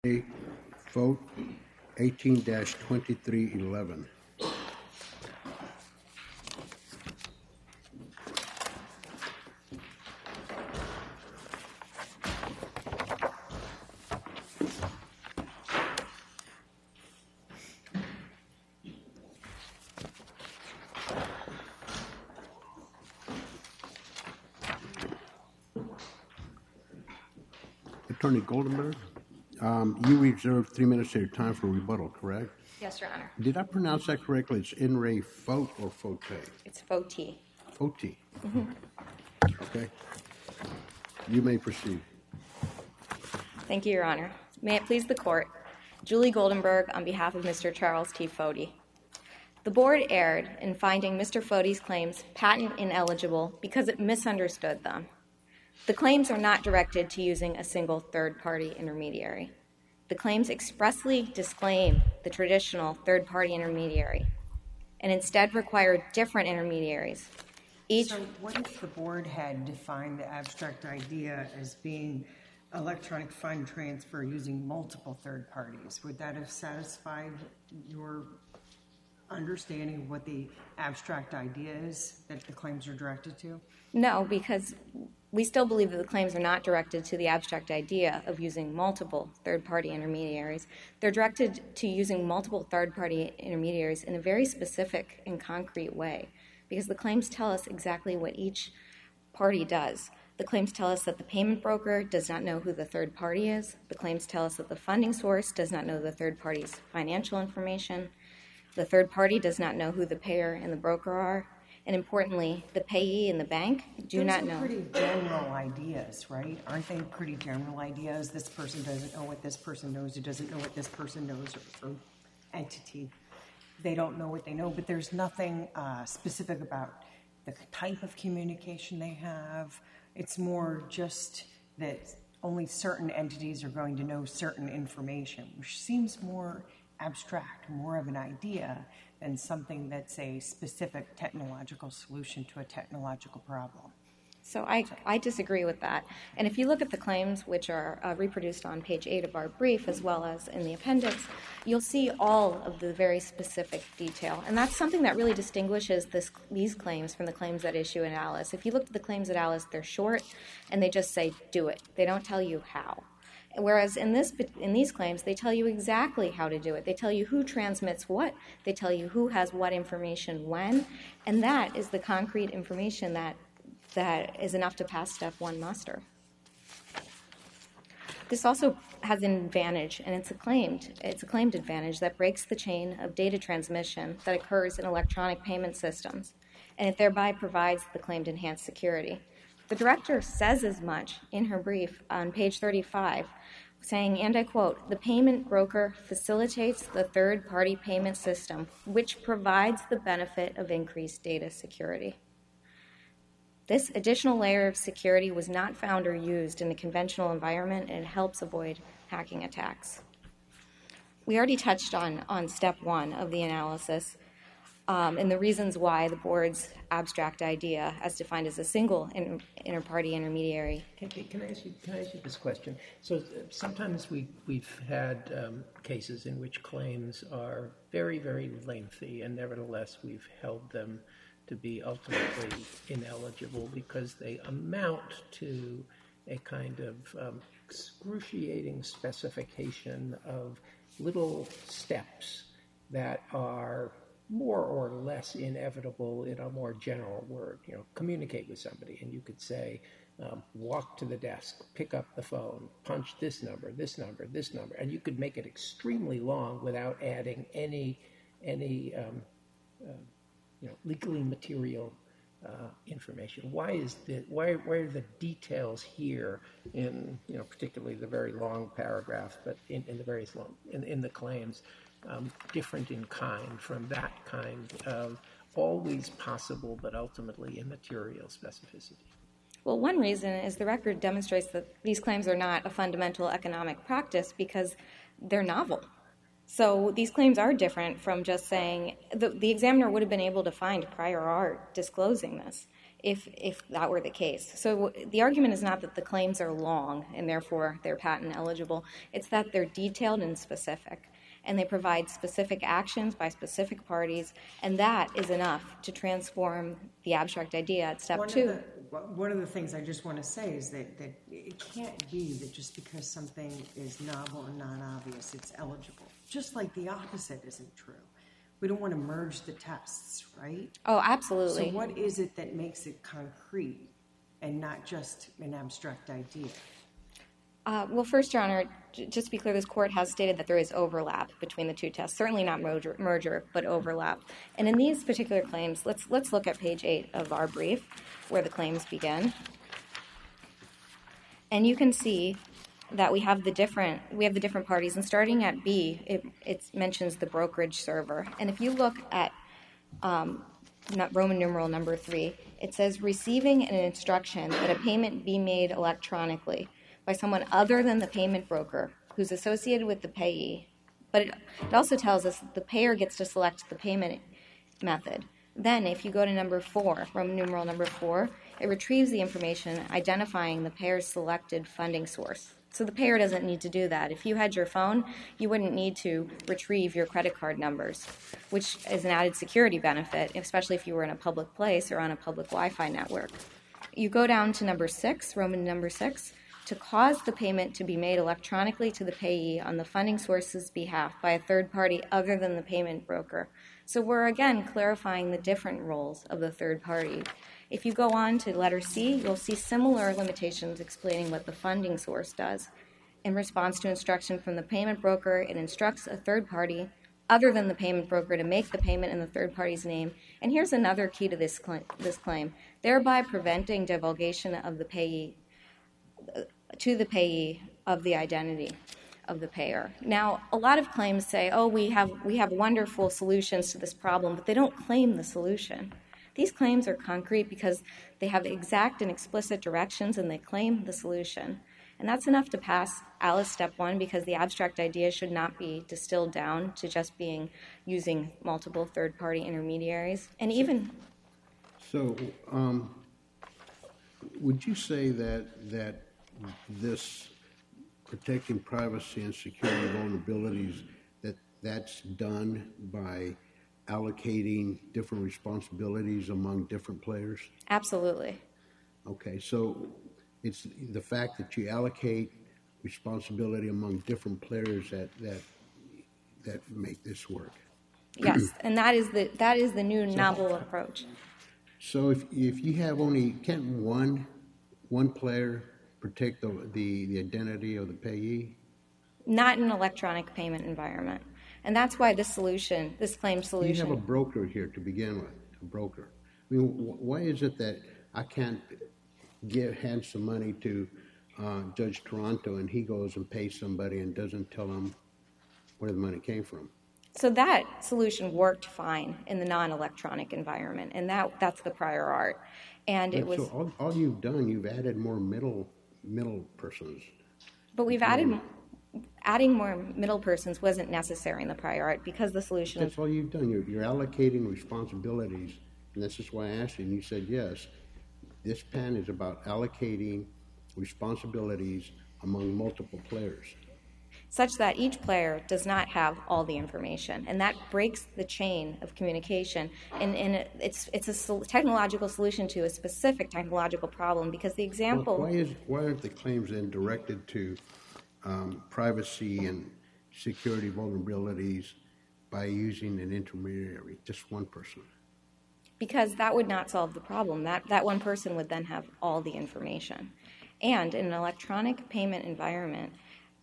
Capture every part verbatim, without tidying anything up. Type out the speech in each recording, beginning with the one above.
A vote eighteen twenty-three eleven. Attorney Goldenberg, um, you reserved three minutes of your time for rebuttal, correct? Yes, Your Honor. Did I pronounce that correctly? It's In re Fote or Fote? It's Foti. Foti. Mm-hmm. Okay. You may proceed. Thank you, Your Honor. May it please the Court, Julie Goldenberg on behalf of Mister Charles T. Foti. The Board erred in finding Mister Foti's claims patent ineligible because it misunderstood them. The claims are not directed to using a single third-party intermediary. The claims expressly disclaim the traditional third-party intermediary and instead require different intermediaries. Each so what if the Board had defined the abstract idea as being electronic fund transfer using multiple third parties? Would that have satisfied your understanding of what the abstract idea is that the claims are directed to? No, because we still believe that the claims are not directed to the abstract idea of using multiple third-party intermediaries. They're directed to using multiple third-party intermediaries in a very specific and concrete way, because the claims tell us exactly what each party does. The claims tell us that the payment broker does not know who the third party is. The claims tell us that the funding source does not know the third party's financial information. The third party does not know who the payer and the broker are. And importantly, the payee and the bank do Those not are know. pretty general ideas, right? Aren't they pretty general ideas? This person doesn't know what this person knows, who doesn't know what this person knows, or, or entity. They don't know what they know, but there's nothing uh, specific about the type of communication they have. It's more just that only certain entities are going to know certain information, which seems more abstract, more of an idea than something that's a specific technological solution to a technological problem. So I, I disagree with that. And if you look at the claims, which are uh, reproduced on page eight of our brief, as well as in the appendix, you'll see all of the very specific detail. And that's something that really distinguishes this, these claims from the claims that issue in Alice. If you look at the claims at Alice, they're short, and they just say, do it. They don't tell you how. Whereas in this in these claims, they tell you exactly how to do it. They tell you who transmits what. They tell you who has what information when. And that is the concrete information that that is enough to pass step one muster. This also has an advantage, and it's a claimed it's a claimed advantage that breaks the chain of data transmission that occurs in electronic payment systems, and it thereby provides the claimed enhanced security. The director says as much in her brief on page thirty-five, saying, and I quote, "The payment broker facilitates the third-party payment system, which provides the benefit of increased data security." This additional layer of security was not found or used in the conventional environment, and it helps avoid hacking attacks. We already touched on, on step one of the analysis, Um, and the reasons why the board's abstract idea, as defined as a single inter- inter-party intermediary. Can, can, I ask you, can I ask you this question? So uh, sometimes we, we've had um, cases in which claims are very, very lengthy, and nevertheless we've held them to be ultimately ineligible because they amount to a kind of um, excruciating specification of little steps that are more or less inevitable in a more general word. You know, communicate with somebody, and you could say, um, walk to the desk, pick up the phone, punch this number, this number, this number, and you could make it extremely long without adding any any um, uh, you know legally material uh, information. Why is the why why are the details here in you know particularly the very long paragraph, but in, in the various long in, in the claims? Um, different in kind from that kind of always possible but ultimately immaterial specificity? Well, one reason is the record demonstrates that these claims are not a fundamental economic practice because they're novel. So these claims are different from just saying the, the examiner would have been able to find prior art disclosing this. if if that were the case. So the argument is not that the claims are long and therefore they're patent eligible. It's that they're detailed and specific, and they provide specific actions by specific parties, and that is enough to transform the abstract idea at step one two. Of the, one of the things I just want to say is that, that it can't be that just because something is novel and non-obvious, it's eligible. Just like the opposite isn't true. We don't want to merge the tests, right? Oh, absolutely. So what is it that makes it concrete and not just an abstract idea? Uh, well, first, Your Honor, j- just to be clear, this court has stated that there is overlap between the two tests. Certainly not merger, merger, but overlap. And in these particular claims, let's let's look at page eight of our brief, where the claims begin. And you can see that we have the different we have the different parties. And starting at B, it it mentions the brokerage server. And if you look at um, not Roman numeral number three, it says receiving an instruction that a payment be made electronically by someone other than the payment broker who's associated with the payee. But it, it also tells us that the payer gets to select the payment method. Then if you go to number four, Roman numeral number four, it retrieves the information identifying the payer's selected funding source. So the payer doesn't need to do that. If you had your phone, you wouldn't need to retrieve your credit card numbers, which is an added security benefit, especially if you were in a public place or on a public Wi-Fi network. You go down to number six, Roman number six, to cause the payment to be made electronically to the payee on the funding source's behalf by a third party other than the payment broker. So we're again clarifying the different roles of the third party. If you go on to letter C, you'll see similar limitations explaining what the funding source does. In response to instruction from the payment broker, it instructs a third party other than the payment broker to make the payment in the third party's name. And here's another key to this claim, this claim, thereby preventing divulgation of the payee to the payee of the identity of the payer. Now, a lot of claims say, oh, we have we have wonderful solutions to this problem, but they don't claim the solution. These claims are concrete because they have exact and explicit directions and they claim the solution. And that's enough to pass Alice Step one because the abstract idea should not be distilled down to just being using multiple third-party intermediaries. And even... So, um, would you say that that this protecting privacy and security vulnerabilities, that that's done by allocating different responsibilities among different players? Absolutely. Okay, so it's the fact that you allocate responsibility among different players that that that make this work. Yes, and that is the that is the new novel approach. So if if you have only can't one one player protect the, the, the identity of the payee? Not in an electronic payment environment. And that's why this solution, this claimed solution... You have a broker here to begin with, a broker. I mean, wh- why is it that I can't give hand some money to uh, Judge Toronto and he goes and pays somebody and doesn't tell them where the money came from? So that solution worked fine in the non-electronic environment, and that that's the prior art. And it was... So all, all you've done, you've added more middle middle persons. But we've added... Adding more middle persons wasn't necessary in the prior art because the solution... That's all you've done. You're, you're allocating responsibilities, and this is why I asked you, and you said yes. This pen is about allocating responsibilities among multiple players. Such that each player does not have all the information, and that breaks the chain of communication. And, and it's it's a sol- technological solution to a specific technological problem because the example... Well, why is why aren't the claims then directed to um, privacy and security vulnerabilities by using an intermediary, just one person? Because that would not solve the problem. That that one person would then have all the information. And in an electronic payment environment,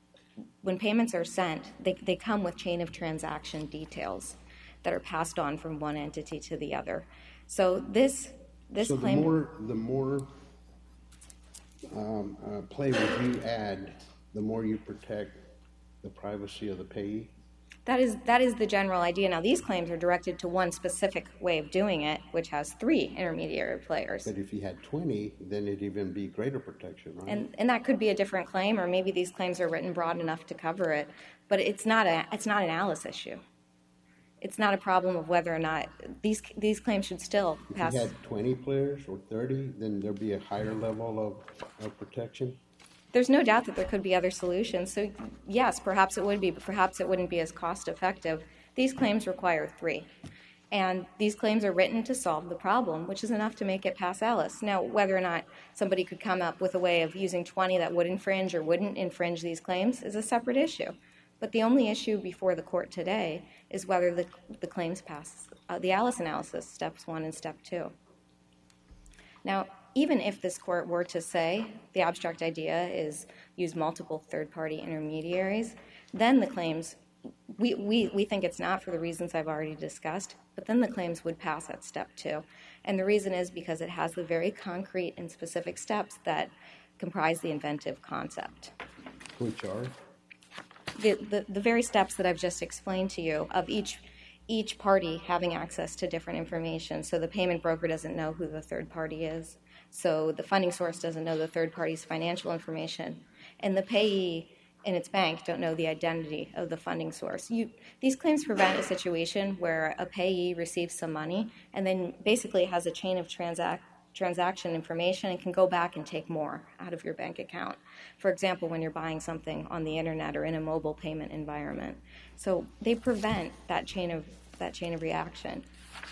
when payments are sent, they, they come with chain of transaction details that are passed on from one entity to the other. So this this so claim... the more, the more um, uh, players you add, the more you protect the privacy of the payee? That is that is the general idea. Now, these claims are directed to one specific way of doing it, which has three intermediary players. But if you had twenty, then it'd even be greater protection, right? And and that could be a different claim, or maybe these claims are written broad enough to cover it. But it's not a it's not an Alice issue. It's not a problem of whether or not these these claims should still pass. If you had twenty players or thirty, then there'd be a higher level of, of protection? There's no doubt that there could be other solutions. So yes, perhaps it would be, but perhaps it wouldn't be as cost effective. These claims require three. And these claims are written to solve the problem, which is enough to make it pass Alice. Now, whether or not somebody could come up with a way of using twenty that would infringe or wouldn't infringe these claims is a separate issue. But the only issue before the court today is whether the, the claims pass uh, the Alice analysis, steps one and step two. Now, even if this court were to say the abstract idea is use multiple third-party intermediaries, then the claims, we, we, we think it's not for the reasons I've already discussed, but then the claims would pass at step two. And the reason is because it has the very concrete and specific steps that comprise the inventive concept. Which are? The, the, the very steps that I've just explained to you of each each party having access to different information. So the payment broker doesn't know who the third party is. So the funding source doesn't know the third party's financial information. And the payee and its bank don't know the identity of the funding source. You, these claims prevent a situation where a payee receives some money and then basically has a chain of transact transaction information and can go back and take more out of your bank account. For example, when you're buying something on the internet or in a mobile payment environment. So they prevent that chain of that chain of reaction.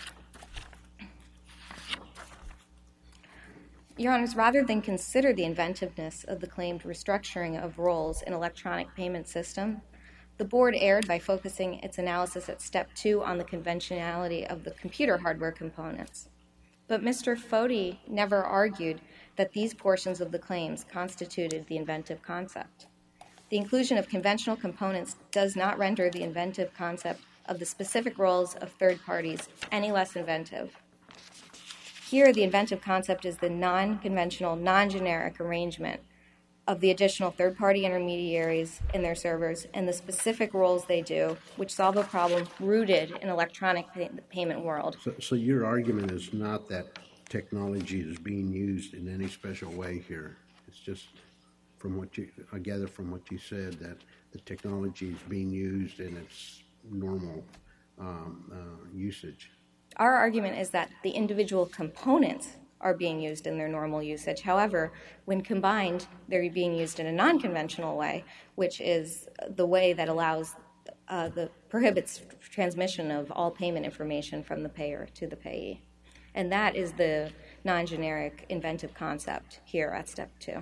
Your Honors, rather than consider the inventiveness of the claimed restructuring of roles in electronic payment system, the board erred by focusing its analysis at step two on the conventionality of the computer hardware components. But Mister Foti never argued that these portions of the claims constituted the inventive concept. The inclusion of conventional components does not render the inventive concept of the specific roles of third parties any less inventive. Here, the inventive concept is the non-conventional, non-generic arrangement of the additional third-party intermediaries in their servers and the specific roles they do, which solve a problem rooted in electronic pay- payment world. So, so your argument is not that technology is being used in any special way here. It's just from what you, I gather from what you said, that the technology is being used in its normal um, uh, usage. Our argument is that the individual components are being used in their normal usage. However, when combined, they're being used in a non-conventional way, which is the way that allows, uh, the prohibits transmission of all payment information from the payer to the payee. And that is the non-generic inventive concept here at step two.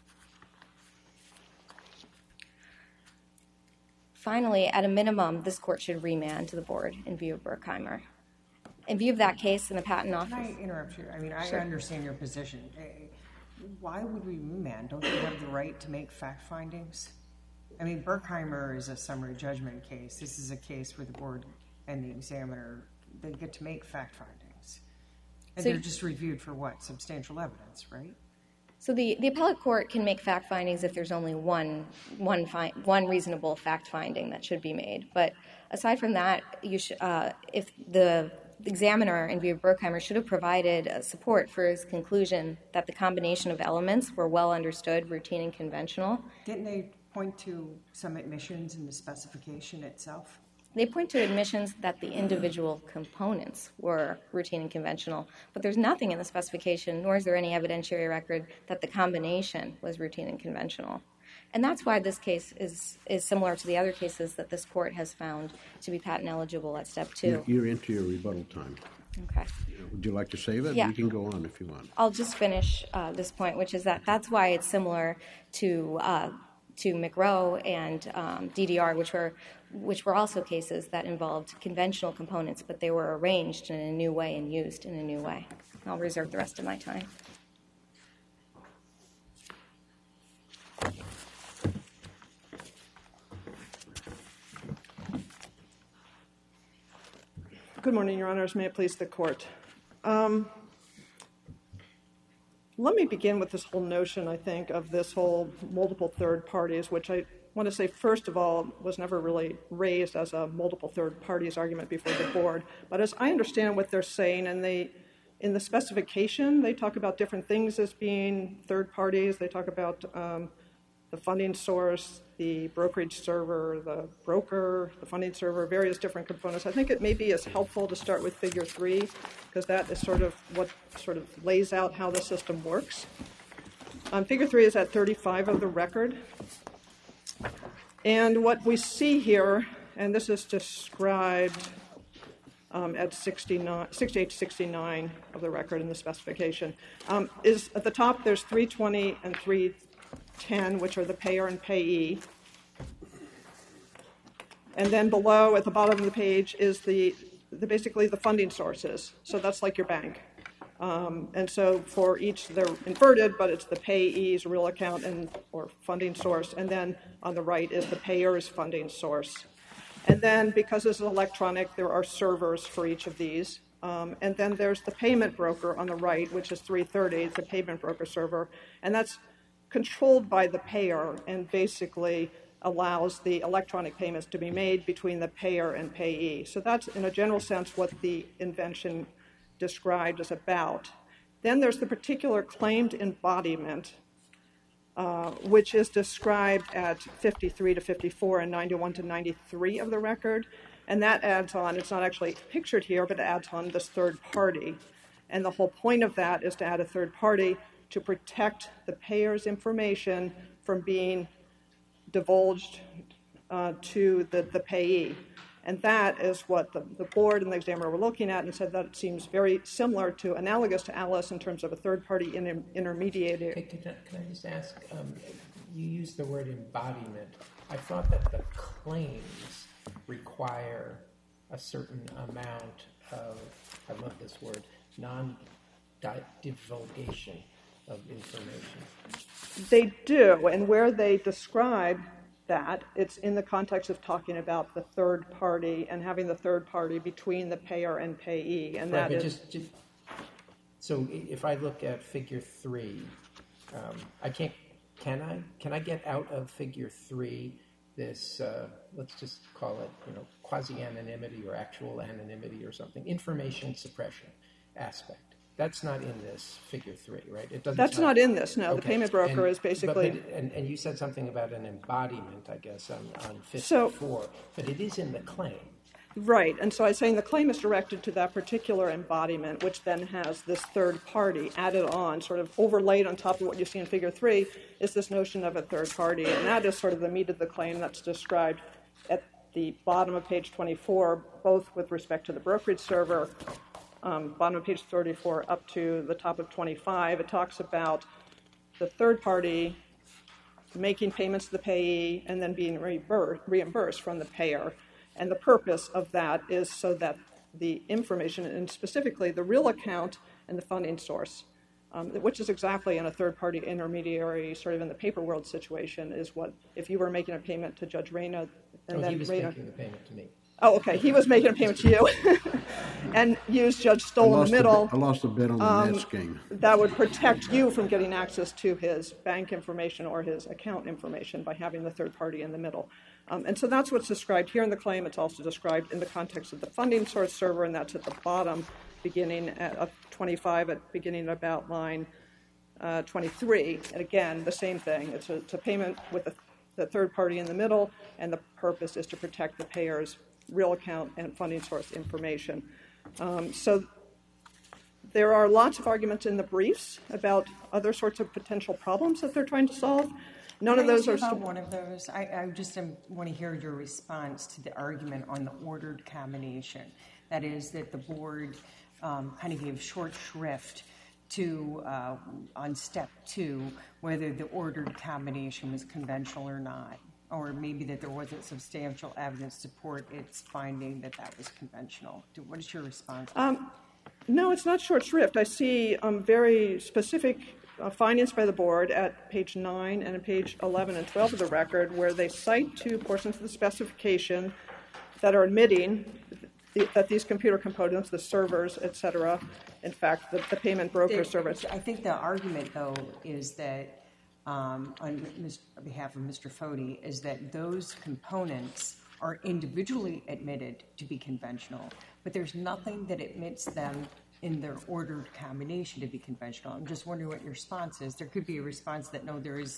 Finally, at a minimum, this court should remand to the board in view of Berkheimer. In view of that case in the patent office. Can I interrupt you? I mean, I Sure. understand your position. Eh, Why would we remand? Don't they have the right to make fact findings? I mean, Berkheimer is a summary judgment case. This is a case where the board and the examiner, they get to make fact findings. And So they're you- just reviewed for what? Substantial evidence, right? So the, the appellate court can make fact findings if there's only one one fi- one reasonable fact finding that should be made. But aside from that, you sh- uh, if the examiner in view of Berkheimer should have provided uh, support for his conclusion that the combination of elements were well understood, routine, and conventional. Didn't they point to some admissions in the specification itself? They point to admissions that the individual components were routine and conventional, but there's nothing in the specification, nor is there any evidentiary record that the combination was routine and conventional. And that's why this case is, is similar to the other cases that this court has found to be patent eligible at step two. You're into your rebuttal time. Okay. Would you like to save it? Yeah. You can go on if you want. I'll just finish uh, this point, which is that that's why it's similar to uh, to McRow and um, D D R, which were which were also cases that involved conventional components, but they were arranged in a new way and used in a new way. I'll reserve the rest of my time. Good morning, Your Honors. May it please the Court. Um, let me begin with this whole notion, I think, of this whole multiple third parties, which I want to say, first of all, was never really raised as a multiple third parties argument before the board. But as I understand what they're saying, and they, in the specification, they talk about different things as being third parties. They talk about um, the funding source, the brokerage server, the broker, the funding server, various different components. I think it may be as helpful to start with figure three, because that is sort of what sort of lays out how the system works. Um, figure three is at thirty-five of the record. And what we see here, and this is described um, at sixty-nine, sixty-eight to sixty-nine of the record in the specification, um, is at the top there's three twenty and three ten, which are the payer and payee. And then below at the bottom of the page is the, the basically the funding sources. So that's like your bank. Um, and so for each, they're inverted, but it's the payee's real account and or funding source. And then on the right is the payer's funding source. And then because this is electronic, there are servers for each of these. Um, and then there's the payment broker on the right, which is three thirty. It's a payment broker server. And that's controlled by the payer and basically allows the electronic payments to be made between the payer and payee. So that's, in a general sense, what the invention described is about. Then there's the particular claimed embodiment, uh, which is described at fifty-three to fifty-four and ninety-one to ninety-three of the record. And that adds on, it's not actually pictured here, but it adds on this third party. And the whole point of that is to add a third party to protect the payer's information from being divulged uh, to the, the payee. And that is what the, the board and the examiner were looking at and said that it seems very similar to, analogous to Alice in terms of a third-party inter intermediator. Hey, can, I, can I just ask, um, you used the word embodiment. I thought that the claims require a certain amount of, I love this word, non-divulgation of information. They do, and where they describe that, it's in the context of talking about the third party and having the third party between the payer and payee, and right, that is... Just, just, so if I look at figure three, um, I can't, can I, can I get out of figure three this, uh, let's just call it, you know, quasi-anonymity or actual anonymity or something, information suppression aspect. That's not in this figure three, right? It doesn't. That's not, not in this, no. Okay. The payment broker and, is basically... But, but, and, and you said something about an embodiment, I guess, on, on fifty-four, so, but it is in the claim. Right, and so I was saying the claim is directed to that particular embodiment, which then has this third party added on, sort of overlaid on top of what you see in figure three, is this notion of a third party, and that is sort of the meat of the claim that's described at the bottom of page twenty-four, both with respect to the brokerage server, um, bottom of page thirty-four up to the top of twenty-five. It talks about the third party making payments to the payee and then being reimbursed from the payer. And the purpose of that is so that the information, and specifically the real account and the funding source, um, which is exactly in a third-party intermediary, sort of in the paper world situation, is what, if you were making a payment to Judge Reyna, and oh, then he was Reyna, making the payment to me. Oh, okay. He was making a payment to you, and used Judge Stoll in the middle. A, I lost a bit on the um, Nets game. That would protect you from getting access to his bank information or his account information by having the third party in the middle. Um, and so that's what's described here in the claim. It's also described in the context of the funding source server, and that's at the bottom, beginning at uh, twenty-five, at beginning at about line uh, twenty-three. And again, the same thing. It's a, it's a payment with the, the third party in the middle, and the purpose is to protect the payer's real account and funding source information. Um, so there are lots of arguments in the briefs about other sorts of potential problems that they're trying to solve. None Can of those I are... ask you about one of those? I, I just um, want to hear your response to the argument on the ordered combination. That is that the board um, kind of gave short shrift to, uh, on step two, whether the ordered combination was conventional or not, or maybe that there wasn't substantial evidence to support its finding that that was conventional. What is your response? Um, no, it's not short shrift. I see um, very specific uh, findings by the board at page nine and at page eleven and twelve of the record, where they cite two portions of the specification that are admitting th that these computer components, the servers, et cetera, in fact, the, the payment broker there, service. I think the argument, though, is that Um, on behalf of Mister Foti, is that those components are individually admitted to be conventional, but there's nothing that admits them in their ordered combination to be conventional. I'm just wondering what your response is. There could be a response that, no, there is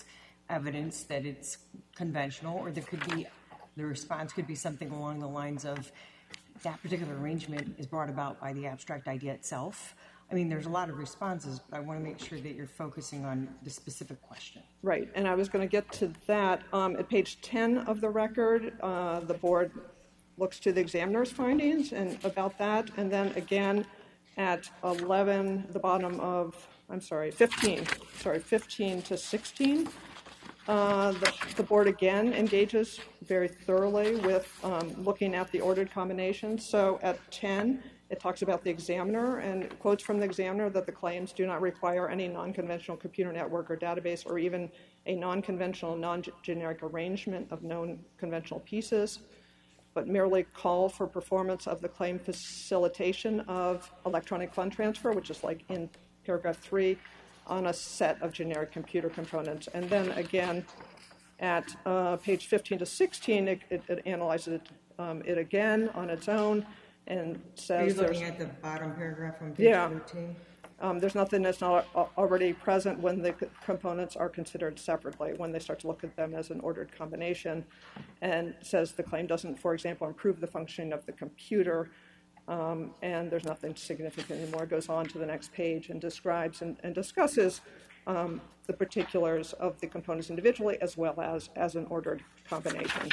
evidence that it's conventional, or there could be, the response could be something along the lines of that particular arrangement is brought about by the abstract idea itself. I mean, there's a lot of responses, but I want to make sure that you're focusing on the specific question. Right, and I was going to get to that. Um, at page ten of the record, uh, the board looks to the examiner's findings and about that, and then again at eleven, the bottom of, I'm sorry, fifteen, sorry, fifteen to sixteen, uh, the, the board again engages very thoroughly with um, looking at the ordered combinations. So at ten, it talks about the examiner and quotes from the examiner that the claims do not require any non-conventional computer network or database or even a non-conventional, non-generic arrangement of known conventional pieces, but merely call for performance of the claim facilitation of electronic fund transfer, which is like in paragraph three, on a set of generic computer components. And then again, at uh, page fifteen to sixteen, it, it, it analyzes it, um, it again on its own and says Are you there's... looking at the bottom paragraph on page Yeah. thirteen? Um, there's nothing that's not a- already present when the c- components are considered separately, when they start to look at them as an ordered combination, and says the claim doesn't, for example, improve the functioning of the computer, um, and there's nothing significant anymore. It goes on to the next page and describes and, and discusses um, the particulars of the components individually as well as as an ordered combination.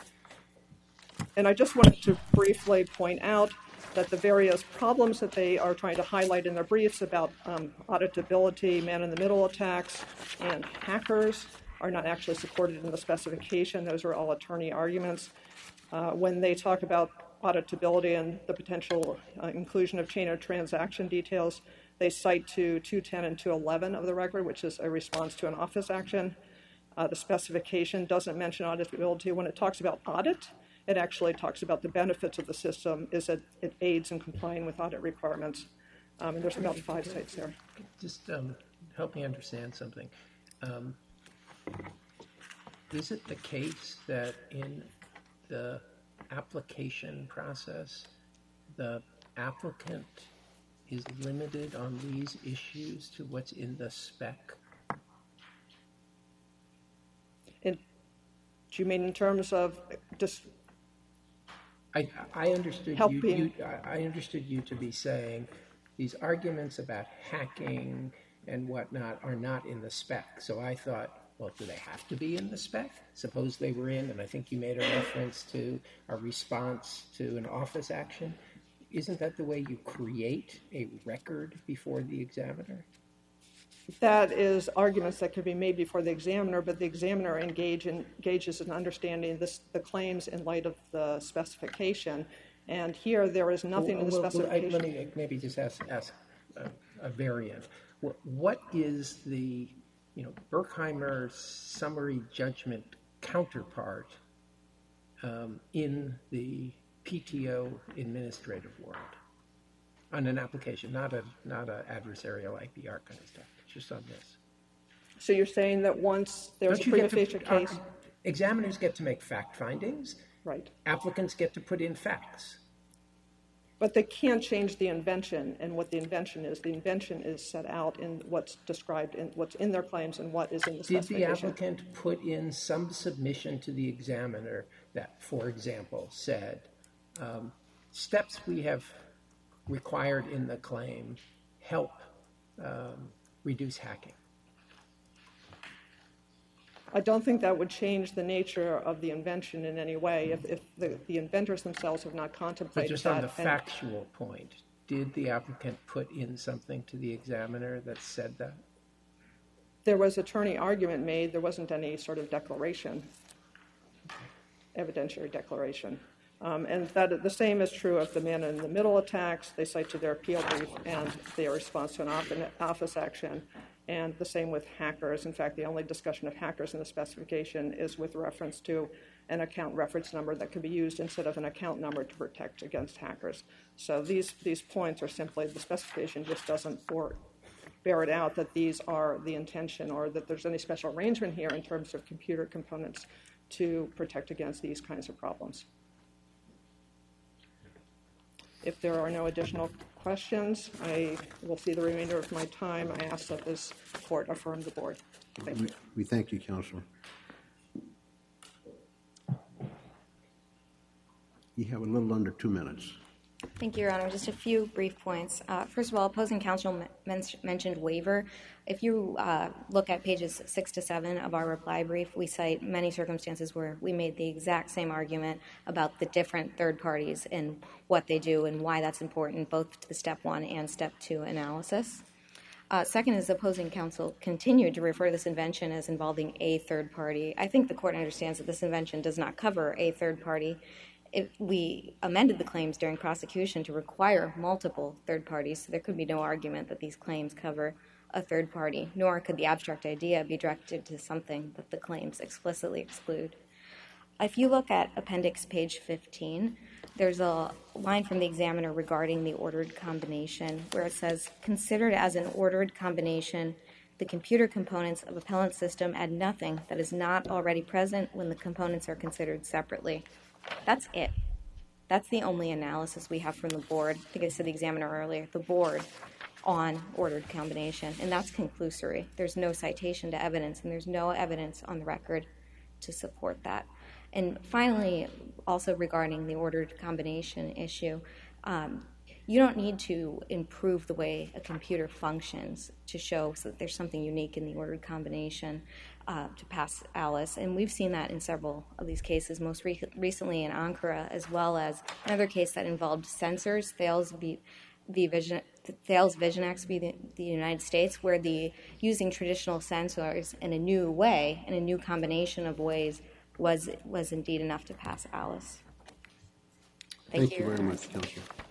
And I just wanted to briefly point out that the various problems that they are trying to highlight in their briefs about um, auditability, man-in-the-middle attacks, and hackers are not actually supported in the specification. Those are all attorney arguments. Uh, when they talk about auditability and the potential uh, inclusion of chain of transaction details, they cite to two ten and two eleven of the record, which is a response to an office action. Uh, the specification doesn't mention auditability. When it talks about audit, it actually talks about the benefits of the system is that it aids in complying with audit requirements. Um, and there's about five sites there. Just um, help me understand something. Um, is it the case that in the application process, the applicant is limited on these issues to what's in the spec? And do you mean in terms of just I, I understood you, helping? you. I understood you to be saying these arguments about hacking and whatnot are not in the spec. So I thought, well, do they have to be in the spec? Suppose they were in, and I think you made a reference to a response to an office action. Isn't that the way you create a record before the examiner? That is arguments that could be made before the examiner, but the examiner engage in, engages in understanding this, the claims in light of the specification. And here there is nothing well, in the well, specification. Well, I, let me maybe just ask, ask a, a variant. What, what is the, you know, Berkheimer summary judgment counterpart um, in the P T O administrative world on an application, not a not a adversarial I P R kind of stuff, just on this? So you're saying that once there's Don't a you prima get to- facie case, uh, examiners get to make fact findings. right? Applicants get to put in facts. But they can't change the invention, and what the invention is. The invention is set out in what's described in what's in their claims and what is in the Did the specification. applicant put in some submission to the examiner that, for example, said, um, steps we have required in the claim help um, reduce hacking? I don't think that would change the nature of the invention in any way if, if the, the inventors themselves have not But contemplated just that. on the and factual point, did the applicant put in something to the examiner that said that? there was attorney argument made. There wasn't any sort of declaration, evidentiary declaration. Um, and that the same is true of the man-in-the-middle attacks. They cite to their appeal brief and their response to an office action. And the same with hackers. In fact, the only discussion of hackers in the specification is with reference to an account reference number that could be used instead of an account number to protect against hackers. So these, these points are simply, the specification just doesn't for, bear it out that these are the intention or that there's any special arrangement here in terms of computer components to protect against these kinds of problems. If there are no additional questions, I will see the remainder of my time. I ask that this court affirm the board. Thank you. We, we thank you, Counselor. You have a little under two minutes. Thank you, Your Honor. Just a few brief points. Uh, first of all, opposing counsel men- mentioned waiver. If you uh, look at pages six to seven of our reply brief, we cite many circumstances where we made the exact same argument about the different third parties and what they do and why that's important, both to the step one and step two analysis. Uh, second is opposing counsel continued to refer to this invention as involving a third party. I think the court understands that this invention does not cover a third party. If we amended the claims during prosecution to require multiple third parties, so there could be no argument that these claims cover a third party, nor could the abstract idea be directed to something that the claims explicitly exclude. If you look at appendix page fifteen, there's a line from the examiner regarding the ordered combination where it says, considered as an ordered combination, the computer components of appellant system add nothing that is not already present when the components are considered separately. That's it. That's the only analysis we have from the board. I think I said the examiner earlier, the board on ordered combination, and that's conclusory. There's no citation to evidence, and there's no evidence on the record to support that. And finally, also regarding the ordered combination issue, um, you don't need to improve the way a computer functions to show so that there's something unique in the ordered combination uh, to pass Alice. And we've seen that in several of these cases, most re- recently in Ankara, as well as another case that involved sensors, Thales v. v. Vision, Thales VisionX v. the, the United States, where the using traditional sensors in a new way, in a new combination of ways, was was indeed enough to pass Alice. Thank, Thank you, you very much, Counselor.